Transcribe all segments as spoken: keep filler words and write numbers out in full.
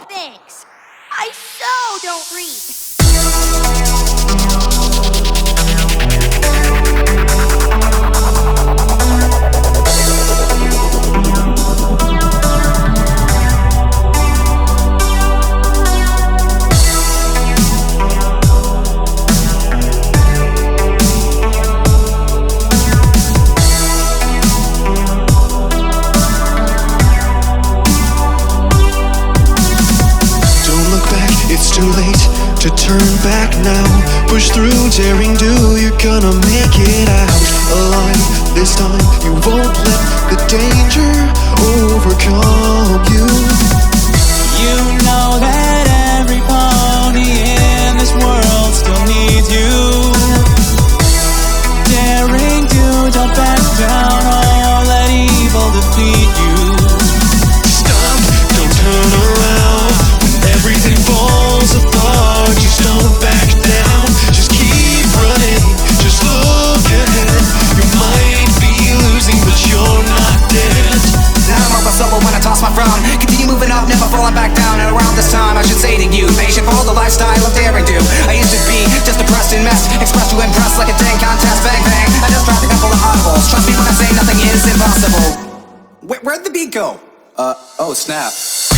thanks. I so don't read. It's too late to turn back now. Push through, daring do, you're gonna make it out alive. This time you won't let the danger overcome you. You know that every pony in this world still needs you. Daring do, don't back down or let evil defeat you. Stop, don't turn around. Everything falls apart, just don't back down. Just keep running, just look ahead. You might be losing, but you're not dead. Now I'm up sober when I toss my frown. Continue moving up, never falling back down. And around this time I should say to you, patient for the lifestyle of daring do. I used to be just depressed and messed, expressed to impress like a dang contest. Bang bang, I just dropped a couple of audibles. Trust me when I say nothing is impossible. Where, where'd the beat go? Uh, oh snap.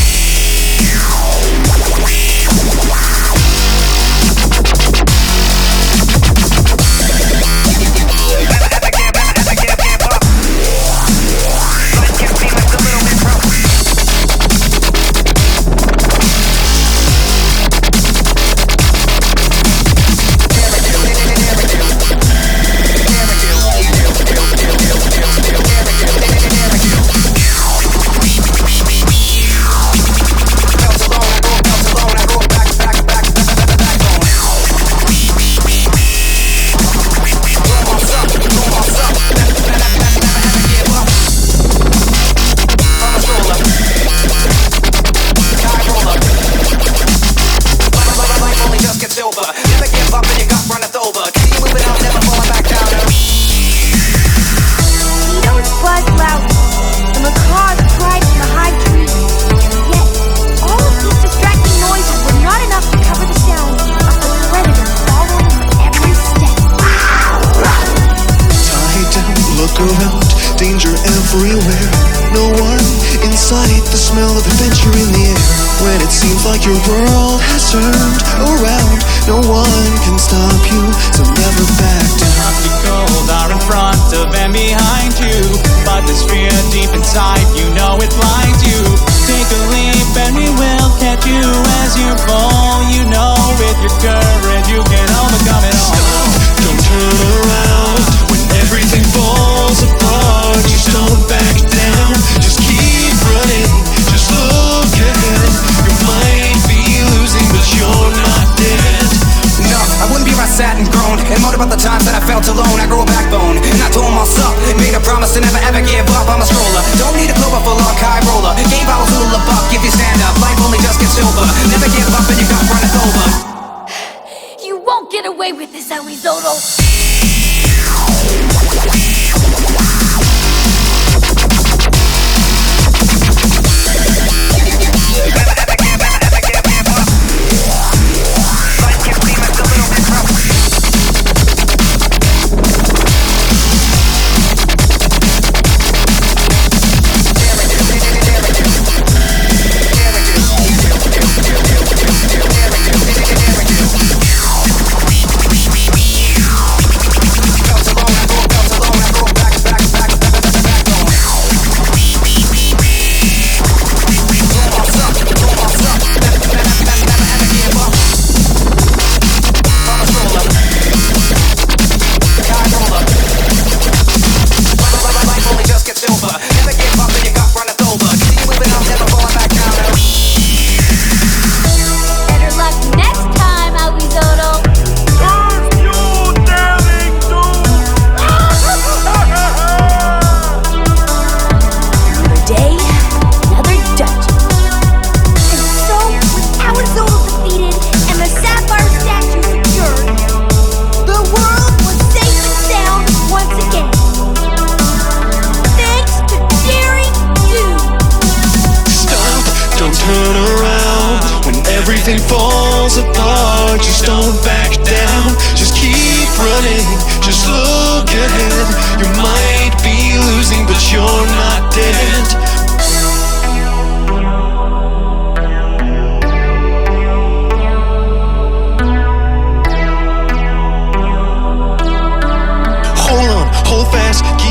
Danger everywhere, no one in sight. The smell of adventure in the air. When it seems like your world has turned around, no one can stop you, so never back down. The cold are in front of and behind you, but this fear deep inside, you know it blinds you. Take a leap and we will catch you as you fall. You know with your courage you can overcome it all. Stop, don't turn around when everything falls apart. Just don't back down, just keep running, just look ahead. You might be losing, but you're not dead. No, I wouldn't be where I sat and groaned and moaned about the times that I felt alone. I grew a backbone and I told myself, made a promise to never ever give up. I'm a stroller, don't need a clover for luck, high roller. Game bottles full of buck if you stand up. Life only just gets over. Never give up and your gut runneth over. You won't get away with this, Elizotto. Turn around everything falls apart, just don't back down. Just keep running, just look ahead. You might be losing, but you're not dead. Hold on, hold fast,